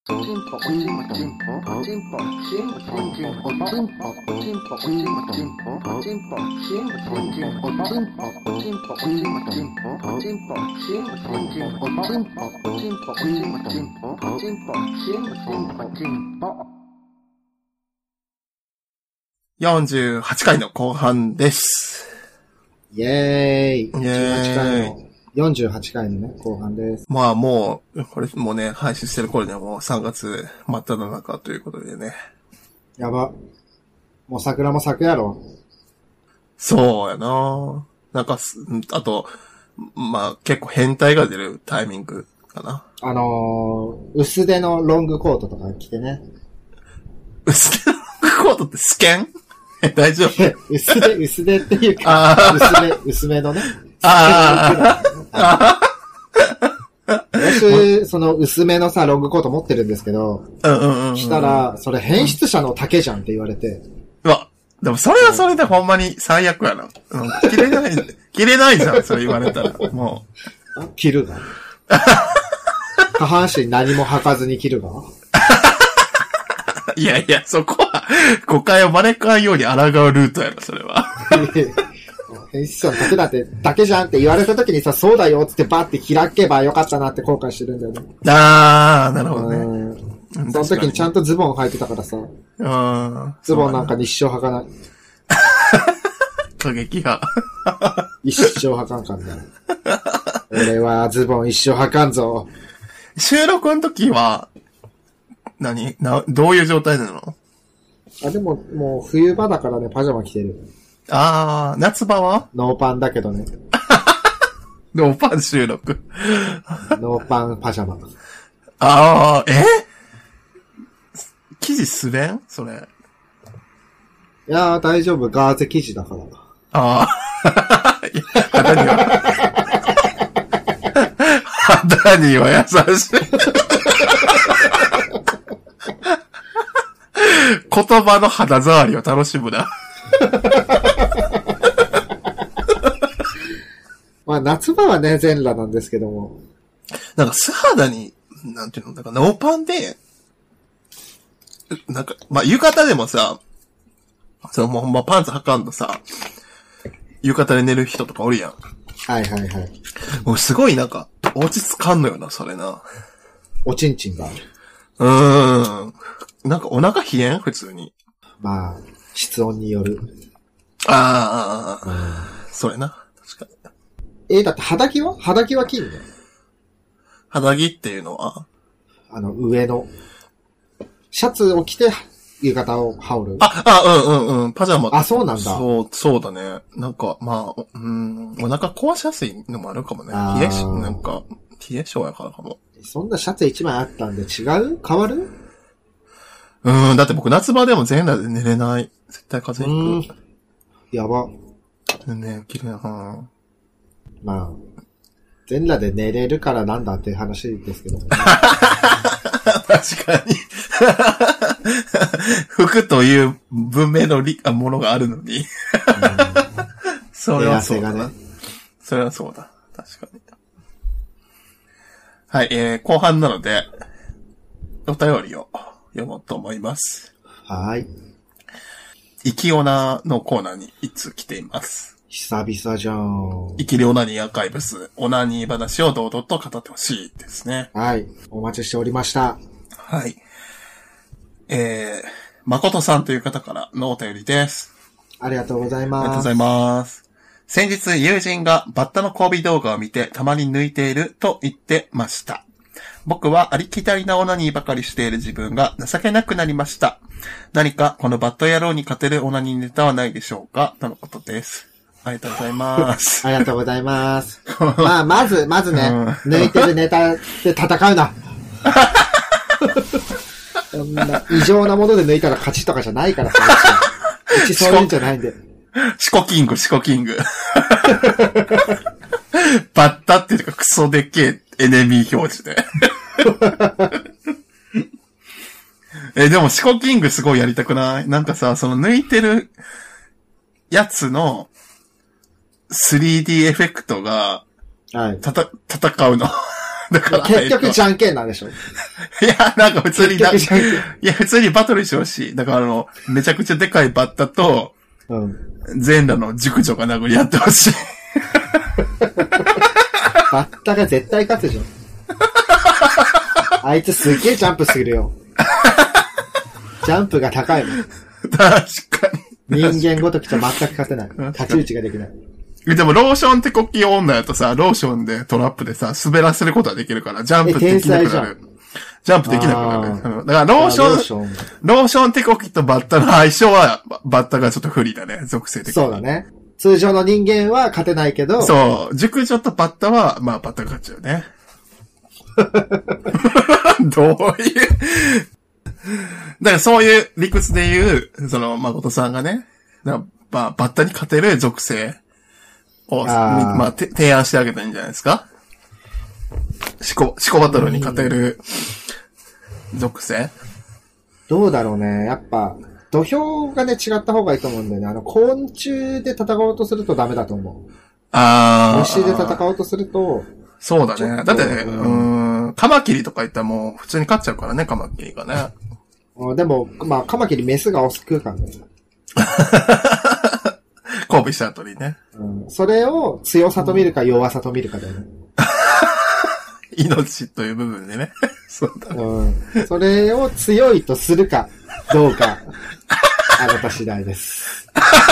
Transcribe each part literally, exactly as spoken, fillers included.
よんじゅうはちかいの後半です。 イェーイ。 イェーイ。 じゅうはちかいの、よんじゅうはちかいのね、後半です。 まあもう、これもうね、配信してる頃にはもうさんがつ真っ只中ということでね。 やば。もう桜も咲くやろ。 そうやな。なんか、あと、まあ結構変態が出るタイミングかな。 あのー、薄手のロングコートとか着てね。 薄手のロングコートってスキャンえ、大丈夫薄手、薄手っていうか、薄め、薄めのね。 ああ。 私、その薄めのさ、ロングコート持ってるんですけど、 うんうんうん。 したら、それ変質者の丈じゃんって言われて。 うわ、でもそれはそれでほんまに最悪やな。うん、着れない、着れないじゃん、それ言われたら。もう。着るが下半身何も履かずに着るがいやいや、そこは、誤解を招かんように抗うルートやろ、それは。 変質者の丈だって、丈じゃんって言われた時にさ、そうだよってバーって開けばよかったなって後悔してるんだよね。 あー、なるほどね。 うん、その時にちゃんとズボン履いてたからさ。 うん。 ズボンなんかに一生履かない。 過激派。 一生履かんかんね。俺はズボン一生履かんぞ。 収録の時は、何な、どういう状態なの？ あ、でも、もう冬場だからね、パジャマ着てる。 あー、夏場はノーパンだけどね。 ノーパン収録。 ノーパンパジャマ。 あー、え生地滑んそれ。 いやー、大丈夫。ガーゼ生地だから。 あー。肌には、肌には優しい。言葉の肌触りを楽しむな。 まあ夏場はね、全裸なんですけども。 なんか素肌に、なんていうの、なんかノーパンで、なんか、まあ浴衣でもさ、そのもうほんまパンツ履かんとさ、浴衣で寝る人とかおるやん。 はいはいはい。 もうすごいなんか、落ち着かんのよな、それな。 おちんちんがある。 うーん。なんかお腹冷えん普通に。 まあ、室温による。 ああ、うん、それな。確かに。えー、だって肌着は肌着は着んね。 肌着っていうのはあの、上の。シャツを着て、浴衣を羽織る。 あ、あ、うんうんうん。パジャマ。 あ、そうなんだ。 そう、そうだね。なんか、まあ、うん、お腹壊しやすいのもあるかもね。冷えし、なんか、冷え性やからかも。 そんなシャツ一枚あったんで違う？変わる？ うん、だって僕夏場でも全裸で寝れない。絶対風邪ひく。 やば。 ね、綺麗な。 まあ、全裸で寝れるからなんだっていう話ですけど、ね。 確かに。服という文明の理ものがあるのに。それはそうだな。ね、それはそうだ。確かに。はい、えー、後半なので、お便りを読もうと思います。 はい。 生きオナのコーナーにいつ来ています。 久々じゃん。 生きりオナニーアーカイブス、オナニー話を堂々と語ってほしいですね。 はい。お待ちしておりました。 はい。えー、誠さんという方からのお便りです。 ありがとうございます。 ありがとうございます。先日友人がバッタの交尾動画を見てたまに抜いていると言ってました。僕はありきたりなオナニーばかりしている自分が情けなくなりました。何かこのバット野郎に勝てるオナニーネタはないでしょうかとのことです。ありがとうございます。 ありがとうございます。まあ、まず、まずね、うん、抜いてるネタで戦うな。そんな異常なもので抜いたら勝ちとかじゃないからさ。うちそういうんじゃないんで。 シコキング、シコキング。バッタっていうかクソでっけえエネミー表示で。え、でもシコキングすごいやりたくない？なんかさ、その抜いてるやつの スリーディー エフェクトが、 はい。 たた、戦うの。 だから。 結局じゃんけんなんでしょ。いや、なんか普通にな、い結局じゃんけんや、普通にバトルしてほしい。だからあの、めちゃくちゃでかいバッタと、 うん。 全裸の熟女が殴り合ってほしい。 バッタが絶対勝つじゃん。あいつすげえジャンプするよ。ジャンプが高いもん。 確かに。 人間ごときじゃ全く勝てない。太刀打ちができない。 でも、ローション手こき女やとさ、ローションでトラップでさ、滑らせることはできるから、ジャンプできなくなる。ジャンプできなくなる。うん、だから、ローション、ローション、ローション手こきとバッタの相性は、バッタがちょっと不利だね、属性的に。 そうだね。通常の人間は勝てないけど。 そう、熟女とバッタは、まあ、バッタが勝っちゃうね。どういう。だからそういう理屈で言う、その、誠さんがね、まあ、バッタに勝てる属性を、あまあ、提案してあげたらいいんじゃないですか？シコ、シコバトルに勝てる属性？ どうだろうね。やっぱ、土俵がね、違った方がいいと思うんだよね。あの、昆虫で戦おうとするとダメだと思う。ああ。虫で戦おうとすると、 そうだね。だってね、うん、ん、カマキリとか言ったらもう普通に勝っちゃうからね、カマキリがね。 でも、まあ、カマキリメスがオス食うからね。 交尾した後にね。 うん。それを強さと見るか弱さと見るかだよね。 命という部分でね。そうだね。 うん。それを強いとするかどうか、あなた次第です。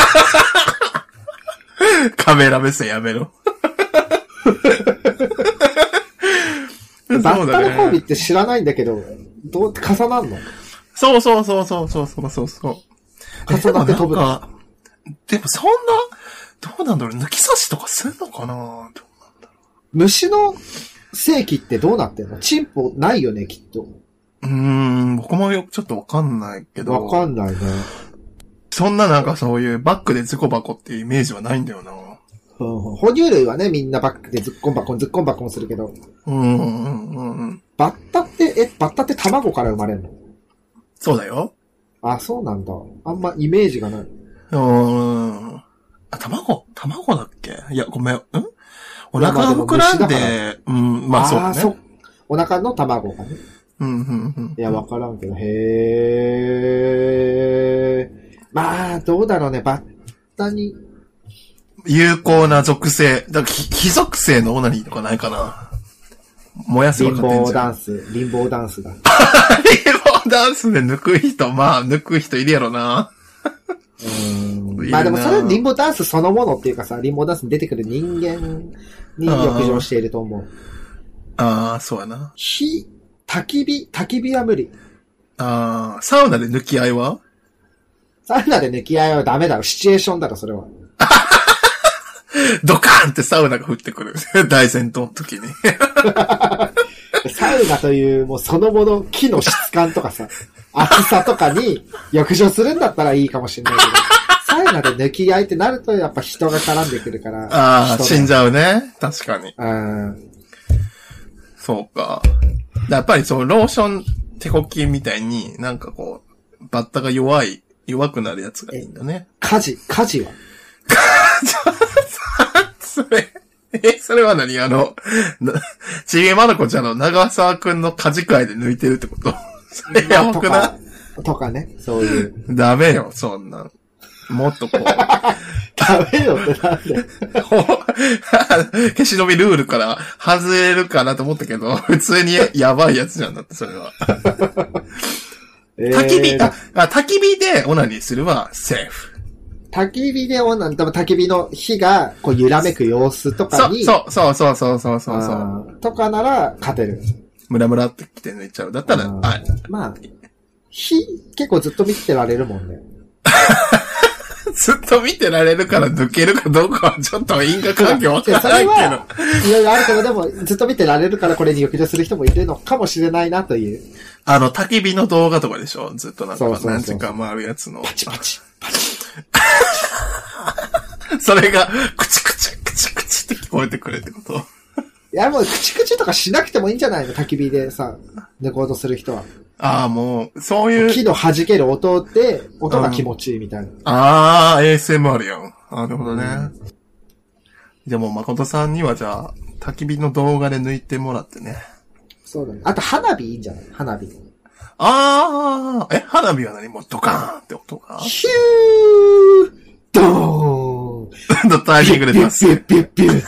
カメラ目線やめろ。 バッタの交尾って知らないんだけど、どう、重なんの？ そうそうそうそうそうそうそう。 重なって飛ぶ。 でもなんか、でもそんな、どうなんだろう、抜き差しとかすんのかな？どうなんだろう。 虫の性器ってどうなってんの？チンポないよね、きっと。 うーん、僕もよくちょっとわかんないけど。 わかんないね。 そんななんかそういうバックでズコバコっていうイメージはないんだよな。 うん、哺乳類はね、みんなバックでズッコンバコン、ズッコンバコンするけど。 うんうんうんうん。 バッタって、え、バッタって卵から生まれるの？ そうだよ。 あ、そうなんだ。あんまイメージがない。 うーん。あ、卵卵だっけ？いや、ごめん。んお腹が膨らんで、うん、まあそうだね。あ、そう。 お腹の卵がね。 うん、うん、うん。 いや、わからんけど、へー。まあ、どうだろうね、バッタに。 有効な属性。だから、非属性のオナニーとかないかな。燃やすリンボーダンス、リンボーダンスだ。 リンボーダンスで抜く人、まあ、抜く人いるやろな。 うんまあでもそれはリンボーダンスそのものっていうかさ、リンボーダンスに出てくる人間に浴場していると思う。 ああ、そうやな。 火、焚き火、焚き火は無理。 ああ、サウナで抜き合いは？ サウナで抜き合いはダメだろ。シチュエーションだろ、それは。 ドカーンってサウナが降ってくる。大戦闘の時に。 サウナというもうそのもの木の質感とかさ、厚さとかに浴場するんだったらいいかもしれないけど、サウナで抜き合いってなるとやっぱ人が絡んでくるから。 ああ、死んじゃうね。確かに。 うん。 そうか。やっぱりそのローション手こきみたいになんかこう、バッタが弱い、弱くなるやつがいいんだね。 火事、火事はそれ、え、それは何あの、ちびまる子ちゃんの長沢くんの家事会で抜いてるってこと？それやばくない？ とかね、そういう。 ダメよ、そんな。もっとこう。 ダメよってなんで消し飛びルールから外れるかなと思ったけど、普通にやばいやつじゃんだって、それは。えー、焚き火、あ、焚き火でオナニーするはセーフ。 焚き火でオナニー、多分焚き火の火がこう揺らめく様子とかに。 そう、そう、そう、そう、そう、そうそう。 とかなら勝てる。 ムラムラってきて抜いちゃう。だったら、はい。 まあ、火結構ずっと見てられるもんね。 ずっと見てられるから抜けるかどうかはちょっと因果関係わからないけど。 いろいろあるけど、でもずっと見てられるからこれに浴場する人もいるのかもしれないなという。 あの、焚き火の動画とかでしょ？ずっとなんか何時間回るやつの。 パチパチ、パチ。 それが、クチクチ、クチクチって聞こえてくるってこと？ いや、もう、クチクチとかしなくてもいいんじゃないの？焚き火でさ、抜こうとする人は。 ああ、もう、そういう。 木の弾ける音で、音が気持ちいいみたいな。うん、 ああ、エーエスエムアール やん。なるほどね。うん、でも、誠さんにはじゃあ、焚き火の動画で抜いてもらってね。 そうだね。あと花火いいんじゃない？花火。 あー、え、花火は何？もうドカーンって音がヒュードーンのタイミングで出ます。 ピュッピュッピュッピュ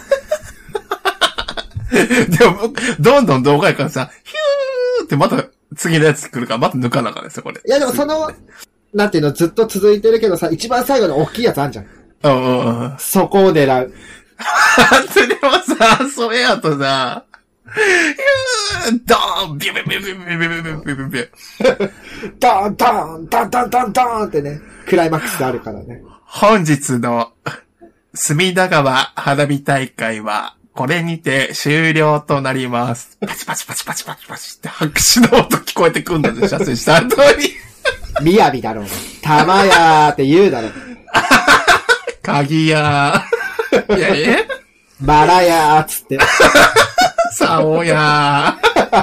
ッ。でも、どんどん動画やからさ、ヒューってまた次のやつ来るから、また抜かなあかんですよ、これ。 いやでもその、なんていうの、ずっと続いてるけどさ、一番最後の大きいやつあんじゃん。 うんうんうん。 そこを狙う。 それはさ、それやとさ、ヒュードーンビュビュビュビュビュビュビュビュビュビュドーンドーンドーンドーンドーンドーンってね、クライマックスであるからね。 本日の隅田川花火大会は、これにて終了となります。パチパチパチパチパチパチって拍手の音聞こえてくんだぜ、写真した後に。 みやびだろう。たまやーって言うだろう。 鍵やー。いや、えバラやーっつって。 さおや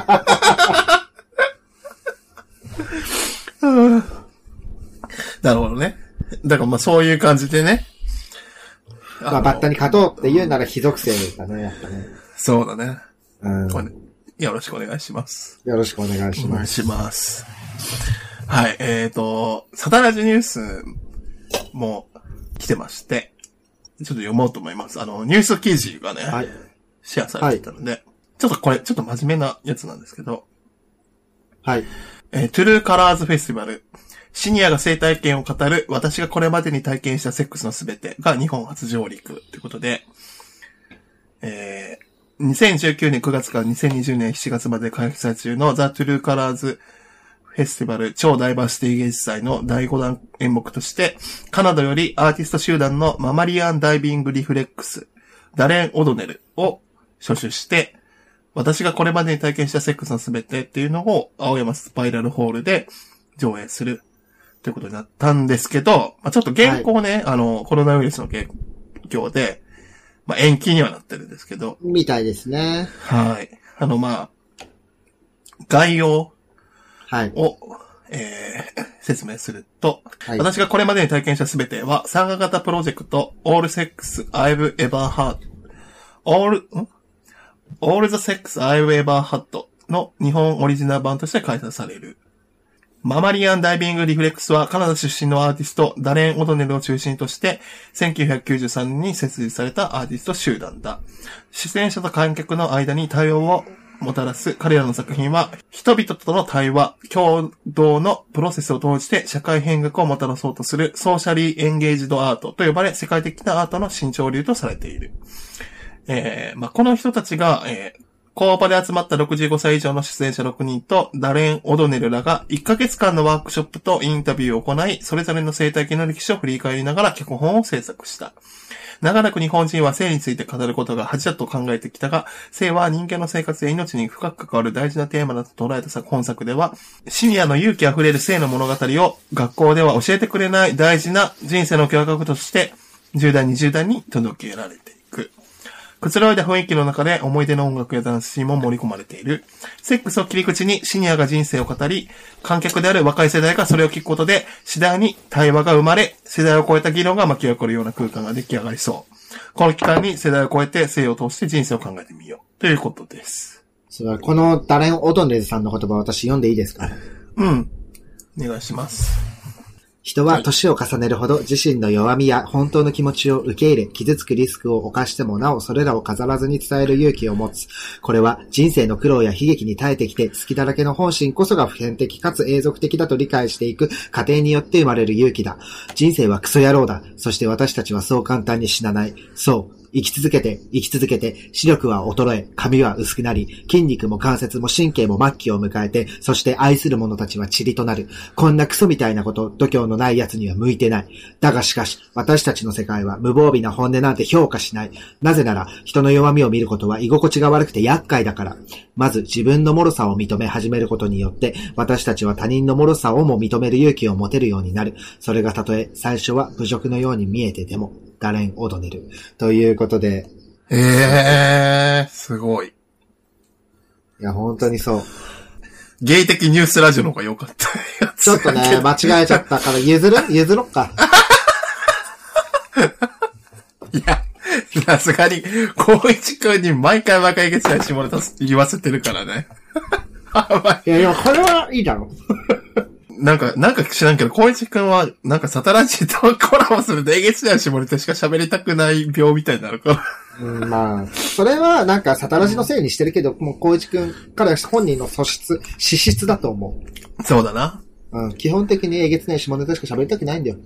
ー。なるほどね。だからまあそういう感じでね。 まあバッタに勝とうって言うなら非属性だね、やっぱね。 そうだね。 うん。 これよろしくお願いします。 よろしくお願いします。 お願いします。はい、えっと、サタラジニュースも来てまして、ちょっと読もうと思います。あの、ニュース記事がね、はい、シェアされてたので、はい、ちょっとこれ、ちょっと真面目なやつなんですけど、 はい。 えー、トゥルーカラーズフェスティバル、シニアが性体験を語る私がこれまでに体験したセックスのすべてが日本初上陸ということで、えー、にせんじゅうきゅうねんくがつからにせんにじゅうねんしちがつまで開催中のザ・トゥルーカラーズフェスティバル超ダイバーシティ芸術祭のだいごだん演目として、カナダよりアーティスト集団のママリアンダイビングリフレックス、ダレン・オドネルを初手して、私がこれまでに体験したセックスのすべてっていうのを青山スパイラルホールで上映するということになったんですけど、まあ、ちょっと現行ね、はい、あの、コロナウイルスの影響で、まあ、延期にはなってるんですけど。 みたいですね。 はい。あの、まあ、概要はい。 を、えー、説明すると、 はい、 私がこれまでに体験したすべては、参加型プロジェクト All Sex I've Ever Had All, ん All the Sex I've Ever Had の日本オリジナル版として開催される。ママリアンダイビングリフレックスはカナダ出身のアーティストダレン・オドネルを中心としてせんきゅうひゃくきゅうじゅうさんねんに設立されたアーティスト集団だ。出演者と観客の間に対話をもたらす彼らの作品は人々との対話、共同のプロセスを通じて社会変革をもたらそうとするソーシャリーエンゲージドアートと呼ばれ世界的なアートの新潮流とされている。えー、まあ、この人たちが、えー工場で集まったろくじゅうごさい以上の出演者ろくにんとダレン・オドネルらがいっかげつかんのワークショップとインタビューを行い、それぞれの生態系の歴史を振り返りながら脚本を制作した。長らく日本人は性について語ることが恥だと考えてきたが、性は人間の生活や命に深く関わる大事なテーマだと捉えた本作では、シニアの勇気あふれる性の物語を学校では教えてくれない大事な人生の教科書として、じゅう代、にじゅう代に届けられていく。くつろいだ雰囲気の中で思い出の音楽やダンスシーンも盛り込まれている。セックスを切り口にシニアが人生を語り、観客である若い世代がそれを聞くことで、次第に対話が生まれ、世代を超えた議論が巻き起こるような空間が出来上がりそう。この期間に世代を超えて性を通して人生を考えてみよう。ということです。 そう、このダレン・オドネルさんの言葉を私読んでいいですか？ うん。お願いします。 人は年を重ねるほど自身の弱みや本当の気持ちを受け入れ、傷つくリスクを冒してもなおそれらを飾らずに伝える勇気を持つ。これは人生の苦労や悲劇に耐えてきて、隙だらけの本心こそが普遍的かつ永続的だと理解していく過程によって生まれる勇気だ。人生はクソ野郎だ。そして私たちはそう簡単に死なない。そう。生き続けて、生き続けて、視力は衰え、髪は薄くなり、筋肉も関節も神経も末期を迎えて、そして愛する者たちは塵となる。こんなクソみたいなこと、度胸のない奴には向いてない。だがしかし、私たちの世界は無防備な本音なんて評価しない。なぜなら、人の弱みを見ることは居心地が悪くて厄介だから。まず自分の脆さを認め始めることによって、私たちは他人の脆さをも認める勇気を持てるようになる。それがたとえ最初は侮辱のように見えてでも。ダレン・オドネル。ということで。 ええー、すごい。いや、本当にそう。 ゲイ的ニュースラジオの方が良かったやつ。 ちょっとね、間違えちゃったから、譲る譲ろっか。 いや、さすがに、光一くんに毎回毎回月内下ネタ言わせてるからね。 あ、まあ、 いやいや、これはいいだろ。 なんか、なんか知らんけど、光一くんは、なんかサタラジとコラボするとえげつない下ネタしか喋りたくない病みたいになるから。 うん、まあ、それはなんかサタラジのせいにしてるけど、もう光一くんから本人の素質、資質だと思う。そうだな。 うん、基本的にえげつない下ネタしか喋りたくないんだよ。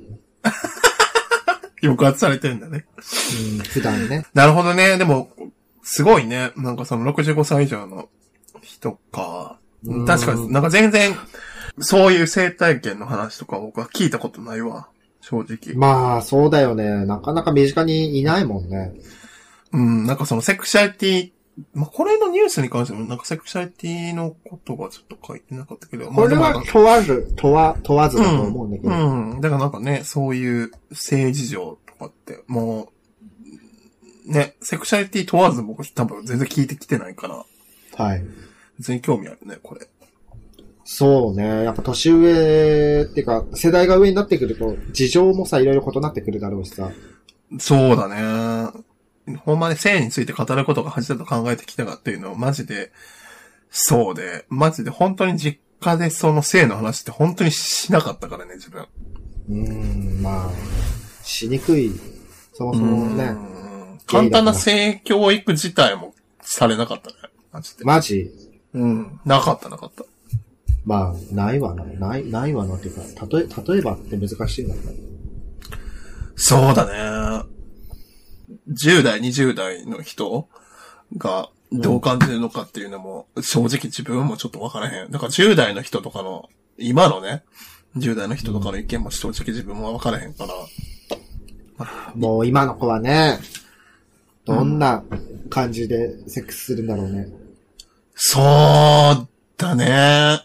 抑圧されてるんだね。 うん、普段ね。 なるほどね。でも、すごいね。なんかそのろくじゅうごさい以上の人か。確かに、なんか全然、そういう生体験の話とか僕は聞いたことないわ。正直。 まあ、そうだよね。なかなか身近にいないもんね。 うん、なんかそのセクシャリティ、まあ、これのニュースに関しても、なんかセクシャリティのことがちょっと書いてなかったけど。 これは問わず、問わ、問わずだと思うんだけど。 うん。うん。だからなんかね、そういう性事情とかって、もう、ね、セクシャリティ問わず僕多分全然聞いてきてないから。 はい。 別に興味あるね、これ。 そうね。やっぱ年上っていうか、世代が上になってくると、事情もさ、いろいろ異なってくるだろうしさ。 そうだね。ほんまに性について語ることが初めて考えてきたかっていうのをマジで、そうで、マジで本当に実家でその性の話って本当にしなかったからね、自分。 うーん、まあ、しにくい。そもそもね。 簡単な性教育自体もされなかったね。マジで。 マジ？ うん。なかったなかった。 まあ、ないわな。ない、ないわなっていうか、例え、例えばって難しいんだね。 そうだね。じゅう代、にじゅう代の人がどう感じるのかっていうのも、正直自分もちょっとわからへん。だからじゅう代の人とかの、今のね、じゅう代の人とかの意見も正直自分もわからへんから。 もう今の子はね、どんな感じでセックスするんだろうね。うん、 そうだね。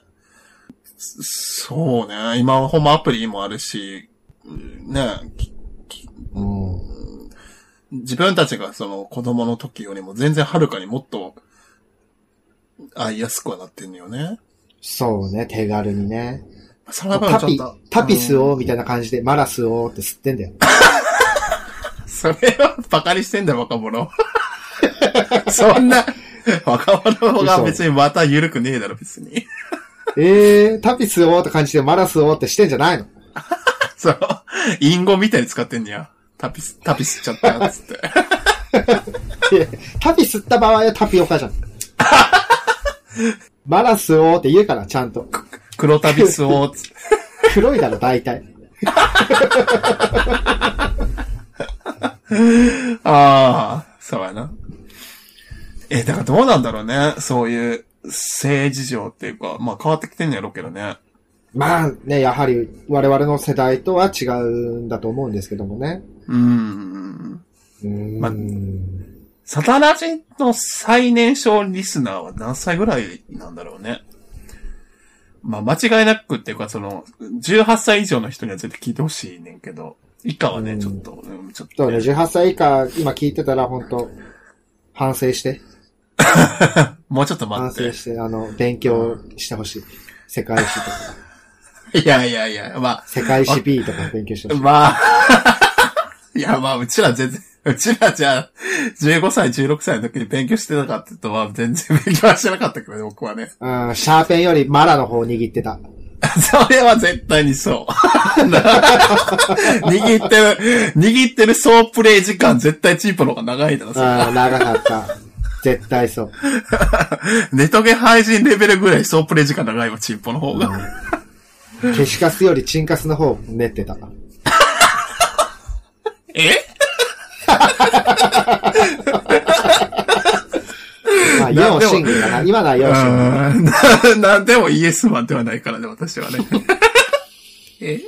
そうね。今はほんまアプリもあるし、ね、 うん、 自分たちがその子供の時よりも全然はるかにもっと会いやすくはなってんのよね。 そうね、手軽にね。 それはタピ、タピスをみたいな感じで、マラスをって吸ってんだよ。 それはバカにしてんだよ、若者。そんな、若者が別にまた緩くねえだろ、別に。 えー、タピスをって感じでマラスをってしてんじゃないの？ そう。隠語みたいに使ってんねや。タピス、タピスっちゃったよ、つって。 タピ吸った場合はタピオカじゃん。マラスをって言うから、ちゃんと。 黒タピスを、つって。 黒いだろ、大体。 ああ、そうやな。え、だからどうなんだろうね。そういう性事情っていうか、まあ変わってきてんやろうけどね。 まあね、やはり我々の世代とは違うんだと思うんですけどもね。 うーん。 うーん。 まあ、サタラジの最年少リスナーは何歳ぐらいなんだろうね。まあ間違いなくっていうか、その、じゅうはっさい以上の人には絶対聞いてほしいねんけど、以下はね、ちょっと、うん、ちょっと、ね。 そうね、じゅうはっさい以下、今聞いてたら本当反省して。 もうちょっと待って。 反省して、あの、勉強してほしい。世界史とか。 いやいやいや、まあ。 世界史 B とか勉強してほしい。 まあ。いや、まあ、うちら全然、うちらじゃあ、じゅうごさい、じゅうろくさいの時に勉強してなかったとは、全然勉強はしてなかったけどね、僕はね。 うん、シャーペンよりマラの方握ってた。 それは絶対にそう。握ってる、握ってる総プレイ時間絶対チンポの方が長いだろ、それ。 ああ、長かった。絶対そう。 ネトゲ配信レベルぐらい総プレイ時間長いわ、チンポの方が。 うん、消しカスよりチンカスの方練ってた。 えまあ、ヨンシングかな。今のはヨンシング。なんでもイエスマンではないからね、私はね。え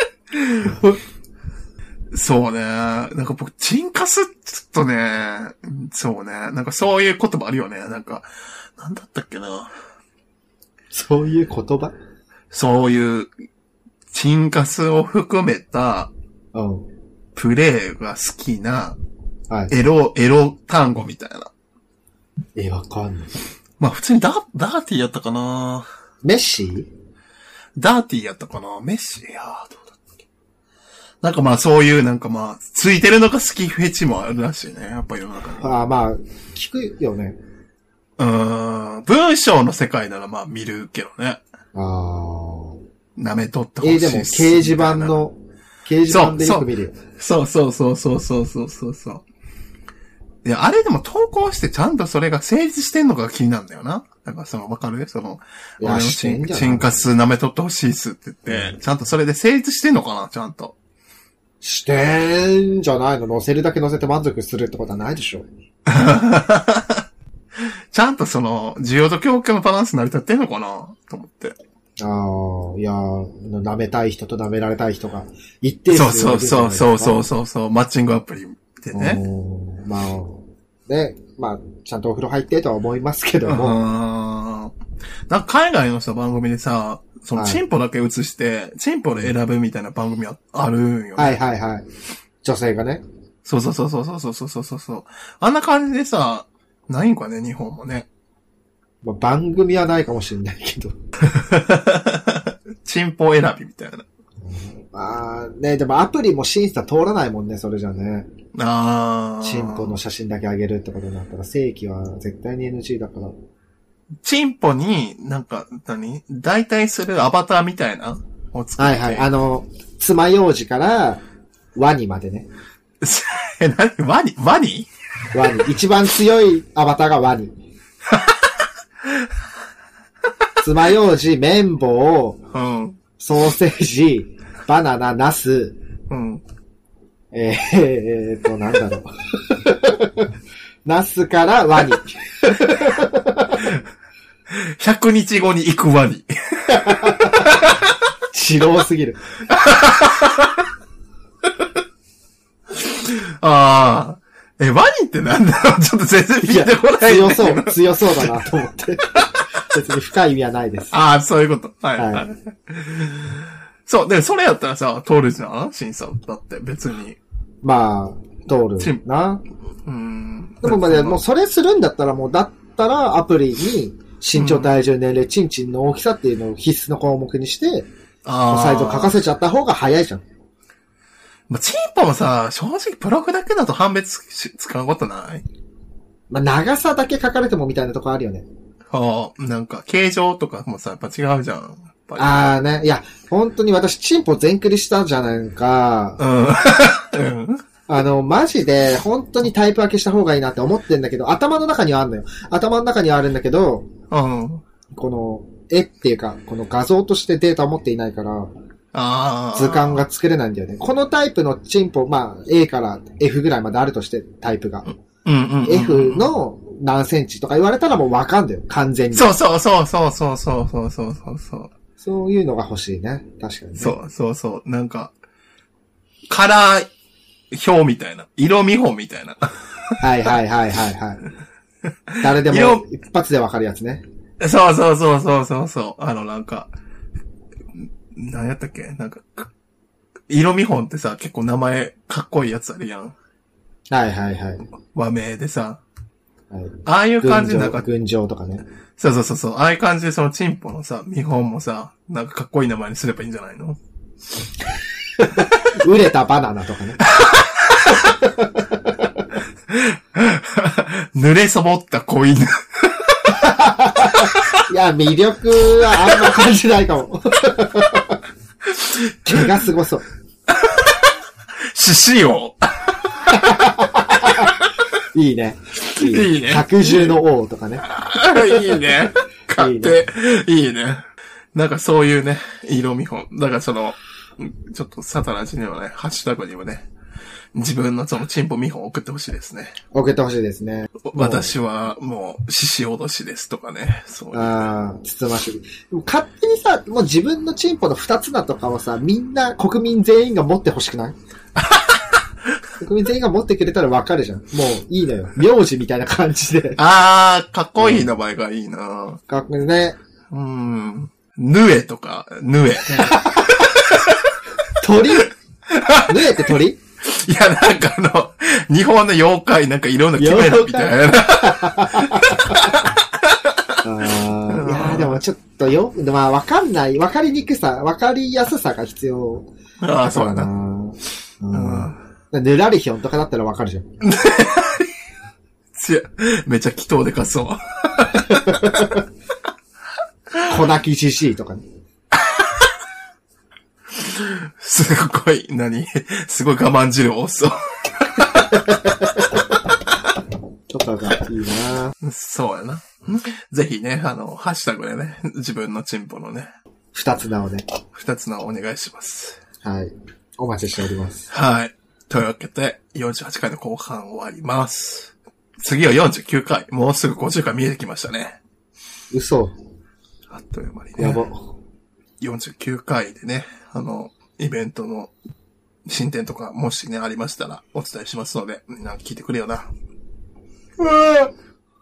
そうね。なんか僕、チンカスちょっとね、そうね。なんかそういう言葉あるよね。なんか、なんだったっけな。 そういう言葉？ そういう、チンカスを含めた、 うん。 プレイが好きな、 はい。 エロ、エロ単語みたいな。 え、わかんない。 まあ普通にダ、ダーティーやったかな。 メッシー？ ダーティーやったかな。メッシー、いやー、どうだったっけ。なんかまあそういうなんかまあ、ついてるのが好きフェチもあるらしいね。やっぱ世の中に。 ああ、まあ、聞くよね。 ううーん。文章の世界ならまあ見るけどね。 ああ。 舐めとってほしいっす。 えー、でも掲示板の、掲示板でよく見るよ。 そうそうそうそうそうそうそうそう。いや、あれでも投稿してちゃんとそれが成立してんのかが気になるんだよな。なんかその、わかるその、俺のチン、チンカス舐めとってほしいっすって言って、うん、ちゃんとそれで成立してんのかなちゃんと。 してんじゃないの？載せるだけ載せて満足するってことはないでしょ。 ちゃんとその、需要と供給のバランス成り立ってんのかなと思って。 ああ、いやー、舐めたい人と舐められたい人が一定数そうそうそうそうそうそう、マッチングアプリでね。 まあ、ね、まあ、ちゃんとお風呂入ってとは思いますけども。 なんか海外のさ、番組でさ、そのチンポだけ映して、はい、チンポで選ぶみたいな番組はあるんよね。 はいはいはい。女性がね。 そうそうそうそうそうそうそうそう。あんな感じでさ、ないんかね、日本もね。 まあ、番組はないかもしれないけど。 チンポ選びみたいな。 まあね、でもアプリも審査通らないもんね、それじゃね。 ああ。 チンポの写真だけ上げるってことになったら、正規は絶対に エヌジー だから。 チンポに、なんか、何代替するアバターみたいなを作って。 はいはい。あの、爪楊枝からワニまでね。 え、何ワニワニワニ。一番強いアバターがワニ。爪楊枝、綿棒、うん、ソーセージ、バナナ、ナス、うん、えー、えーと、なんだろう。ナスからワニ。 ひゃくにちごに行くワニ。 白多すぎる。 ああ。え、ワニってなんだろうちょっと全然見てこない。 強そう、強そうだなと思って。別に深い意味はないです。 ああ、そういうこと。はい、はい。はい。そう、で、それやったらさ、通るじゃん審査だって、別に。 まあ、通るな。 うん。 でもまあ、もうそれするんだったら、もう、だったらアプリに、身長、体重、年齢、チンチンの大きさっていうのを必須の項目にして、サイズを書かせちゃった方が早いじゃん。 まあ、チンポもさ、正直プログだけだと判別使うことない？ まあ、長さだけ書かれてもみたいなとこあるよね。 はあ、なんか、形状とかもさ、やっぱ違うじゃん。 ああね。いや、本当に私、チンポ全クリしたじゃないか。うん。うん、あの、マジで、本当にタイプ分けした方がいいなって思ってんだけど、頭の中にはあるのよ。頭の中にはあるんだけど、うん。この、絵っていうか、この画像としてデータを持っていないから、あ図鑑が作れないんだよね。このタイプのチンポ、まあ、A から F ぐらいまであるとして、タイプが。うんうんうんうん、F の何センチとか言われたらもうわかんだよ。完全に。そうそうそうそうそうそうそうそうそう。 そういうのが欲しいね。確かにね。 そうそうそう。なんか、カラー表みたいな。色見本みたいな。 はいはいはいはいはい。誰でも一発でわかるやつね。 そうそうそうそうそうそう。あのなんか、何やったっけなんか、色見本ってさ、結構名前かっこいいやつあるやん。 はいはいはい。 和名でさ。はい、ああいう感じなんか。 群青とかね。 そうそうそうそう。ああいう感じでそのチンポのさ、見本もさ、なんかかっこいい名前にすればいいんじゃないの？ 売れたバナナとかね。 濡れそぼった子犬。 いや、魅力はあんま感じないかも。毛がすごそう。 獅子王。 いいね。 いいね。いいね。 百獣の王とかね。 いいね。買って、いいね。いいね。なんかそういうね、色見本。だからその、ちょっとサタラジにはね、ハッシュタグにもね、自分のそのチンポ見本送ってほしいですね。 送ってほしいですね。 私はもう、獅子脅しですとかね。そういう、ね。 ああ、つつましい。勝手にさ、もう自分のチンポの二つだとかをさ、みんな国民全員が持ってほしくない国民全員が持ってくれたらわかるじゃん。もういいのよ。名字みたいな感じで。 ああ、かっこいい名前がいいな、うん、 かっこいいね。 うん。ヌエとか、ヌエ。 鳥ヌエって鳥いや、なんかあの、日本の妖怪、なんかいろんなキメラみたいな。 あいやでもちょっとよ、まあわかんない、わかりにくさ、わかりやすさが必要。 ああ、そうだな。 うん、ヌラリヒョンとかだったらわかるじゃん。 めっちゃ祈祷で貸そう。 小泣きじじいとかね。 すごい、何すごい我慢汁多そう。 とかがいいな。 そうやな。ぜひね、あの、ハッシュタグでね、自分のチンポのね、 二つ名をね。 二つのお願いします。 はい。お待ちしております。 はい。というわけで、よんじゅうはちかいの後半終わります。次はよんじゅうきゅうかい。もうすぐごじゅっかい見えてきましたね。 嘘。 あっという間にね。 やば。 よんじゅうきゅうかいでね、あの、イベントの進展とか、もしね、ありましたらお伝えしますので、みんな聞いてくれよな。うわ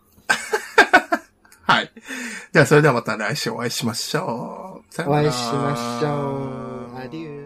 はい。じゃあ、それではまた来週お会いしましょう。さよなら。 お会いしましょう。アデュー。